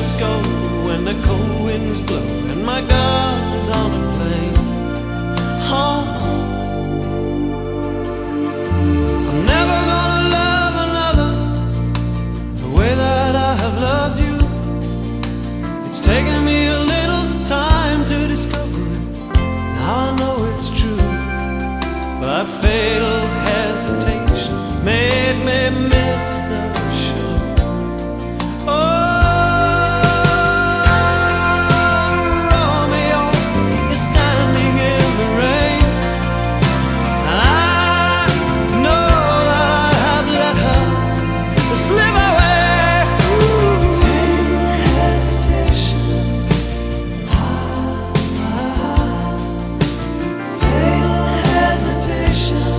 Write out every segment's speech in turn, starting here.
just go when the cold winds blow and my girl is on a plane home. I'm never gonna love another the way that I have loved you. It's taken me a little time to discover it. Now I know it's true, but fatal hesitation made me miss the show. Oh, Romeo is standing in the rain, and I know that I have let her slip away. Fatal hesitation. Fatal hesitation.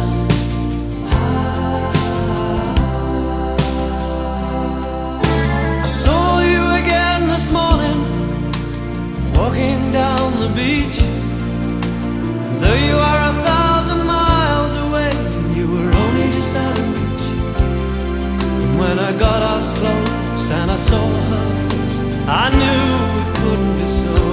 I saw you again this morning, walking down the beach. And though you are 1,000 miles away, you were only just out of reach. And when I got up close and I saw her face, I knew it couldn't be so.